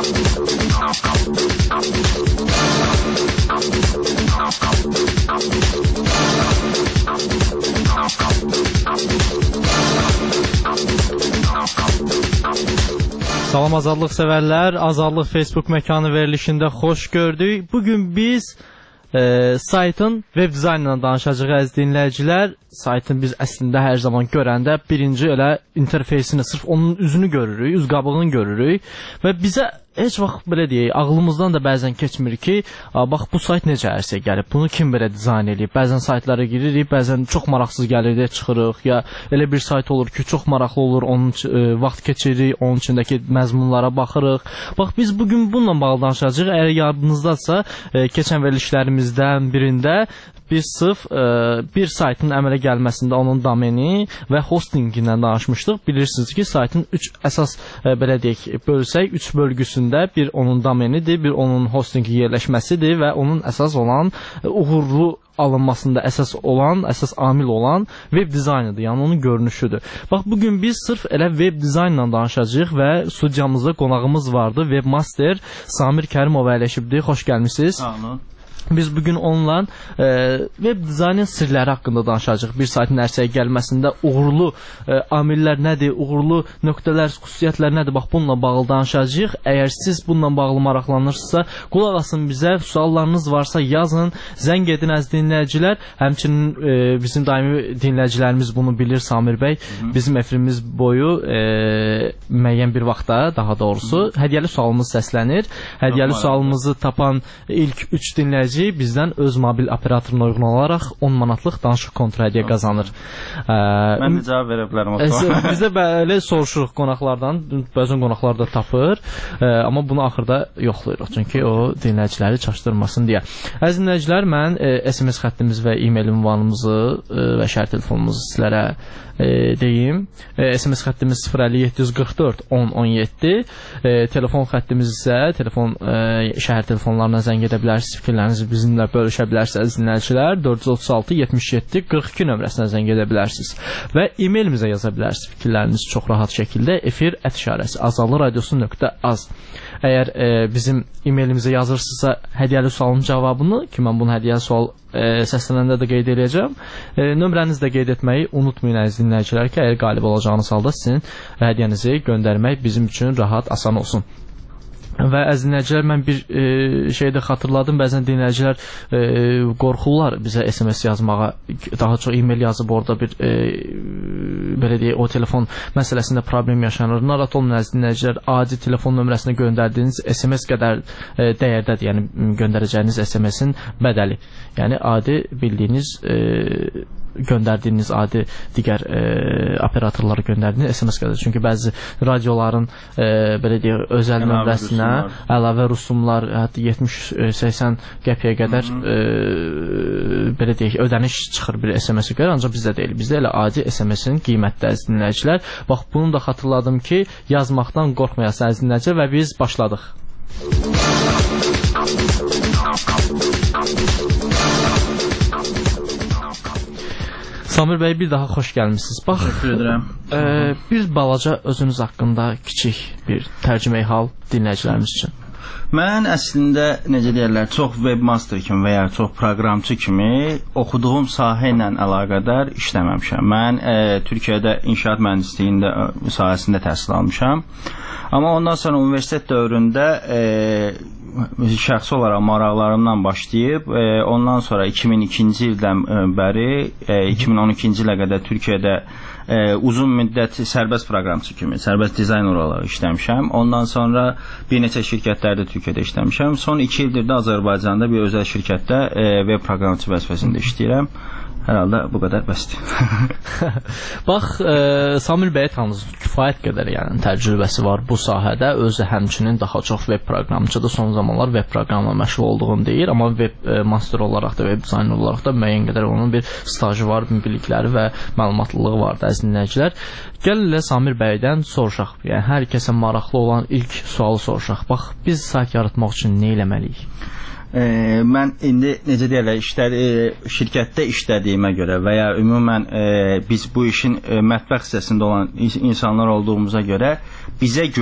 Salam azadlıq sevərlər, Azadlıq Facebook məkanı verilişində xoş gördük. Bugün biz saytın web dizaynından danışacağıq əziz dinləyicilər. Saytın biz əslində hər zaman görəndə birinci elə interfeysini, sırf onun üzünü görürük, üz qabığını görürük və bizə heç vaxt belə deyək, ağlımızdan da bəzən keçmir ki, bax bu sayt necə ərsə gəlib, bunu kim belə dizayn edib. Bəzən saytlara giririk, bəzən çox maraqsız gəlir deyə çıxırıq, ya elə bir sayt olur ki, çox maraqlı olur, onun vaxt keçiririk, onun içindəki məzmunlara baxırıq. Bax biz bugün bununla bağlı danışacağıq. Əgər yadınızdadsa, keçən verilişlərimizdən birində biz sırf bir saytın əmələ gəlməsində onun domeni və hostingindən danışmışdıq. Bilirsiniz ki, saytın 3 əsas belə deyək, bölsək, 3 bölgüsündə bir onun domenidir, bir onun hostingi yerləşməsidir və onun əsas olan uğurlu alınmasında əsas amil olan web dizaynıdır, yəni onun görünüşüdür. Bax, bugün biz sırf elə web dizaynla danışacağıq və studiyamızda qonağımız vardı, webmaster Samir Kərimov əyləşibdir. Xoş gəlmişsiniz. Sağ olun. Biz bugün onunla web dizaynın sirləri haqqında danışacağıq. Bir saytın ərsəyə gəlməsində uğurlu amillər nədir, uğurlu nöqtələr, xüsusiyyətlər nədir? Bax, bununla bağlı danışacağıq. Əgər siz bununla bağlı maraqlanırsınızsa, qulaq asın bizə, suallarınız varsa yazın, zəng edin əziz dinləyicilər. Həmçinin bizim daimi dinləyicilərimiz bunu bilir, Samir bəy. Bizim efirimiz boyu müəyyən bir vaxtda, daha doğrusu, hədiyyəli sualımız səslənir. Hədiyyəli sualımızı tapan ilk 3 dinləyici bizdən öz mobil operatoruna uyğun olaraq 10 manatlıq danışıq kontra hədiyyə qazanır. Mən də cavab verə bilərəm o suala. Biz də belə soruşuruq qonaqlardan, bəzən qonaqlar da tapır, amma bunu axırda yoxlayırıq, çünki o dinləyiciləri çaşdırmasın deyə. Əziz dinləyicilər, mən SMS xəttimiz və e-mail ünvanımızı və şəhər telefonumuzu sizlərə deyim. SMS xəttimiz 05744 1017, telefon xəttimiz isə şəhər telefonlarına zəng edə bilərsiniz, fikirlərinizi bizimlə bölüşə bilərsiniz dinləyicilər. 436 77 42 nömrəsinə zəng edə bilərsiniz və e-mailimizə yaza bilərsiniz fikirlərinizi çox rahat şəkildə efir@azadlıqradiosu.az. Əgər bizim e-mailimizə yazırsınızsa hədiyyəli sualın cavabını, ki mən bunu hədiyyəli sual səslənəndə də qeyd edəcəm, nömrənizi də qeyd etməyi unutmayın əziz dinləyicilər ki, əgər qalib olacağınız halda sizin hədiyyənizi göndərmək bizim üçün rahat, asan olsun. Və əziz dinləyicilər, mən bir şey də xatırladım, bəzən dinləyicilər qorxurlar bizə SMS yazmağa, daha çox e-mail yazıb orada bir belə deyək, o telefon məsələsində problem yaşanır. Narahat olun əziz dinləyicilər, adi telefon nömrəsinə göndərdiyiniz SMS qədər dəyərdədir, yəni göndərəcəyiniz SMS-in bədəli. Yəni adi bildiyiniz göndərdiyiniz adi digər operatorlara göndərdiyiniz SMS qədər. Çünki bəzi radioların belə deyək, özəl nömrəsinə əlavə rüsumlar, hətta 70-80 qəpiyə qədər belə deyək, ödəniş çıxır bir SMS-ə görə, ancaq bizdə deyil. Bizdə elə adi SMS-in qiymətdə əziz dinləyicilər. Bax, bunu da xatırladım ki, yazmaqdan qorxmayasın əziz dinləyicilər və biz başladıq. Samir bəy, bir daha xoş gəlmişsiniz. Bax, bir balaca özünüz haqqında kiçik bir tərcüməyi hal dinləyicilərimiz üçün. Mən əslində, necə deyərlər, çox webmaster kimi və ya çox proqramçı kimi oxuduğum sahə ilə əlaqədar işləməmişəm. Mən Türkiyədə inşaat mühəndisliyi sahəsində təhsil almışam. Amma ondan sonra universitet dövründə şəxsi olaraq maraqlarımdan başlayıb, ondan sonra 2002-ci ildən bəri 2012-ci ilə qədər Türkiyədə uzun müddət sərbəst proqramçı kimi, sərbəst dizayner olaraq işləmişəm. Ondan sonra bir neçə şirkətlərdə Türkiyədə işləmişəm. Son 2 ildir də Azərbaycanda bir özəl şirkətdə web proqramçı vəzifəsində işləyirəm. Hər halda bu qədər bəsdir. Bax, Samir bəyə tanısınız, kifayət qədər yəni təcrübəsi var bu sahədə. Özü həmçinin daha çox web proqramçıdır. Son zamanlar web proqramla məşğul olduğunu deyir, amma web master olaraq da, web dizayner olaraq da müəyyən qədər onun bir stajı var, bilikləri və məlumatlılığı var da əziz dinləyicilər. Gəlin elə Samir bəydən soruşaq. Yəni hər kəsə maraqlı olan ilk sualı soruşaq. Bax, biz sayt yaratmaq üçün nə eləməliyik? Mən indi necə deyirlər, şirkətdə işlədiyimə görə və ya ümumən biz bu işin mətbəx hissəsində olan insanlar olduğumuza görə bizə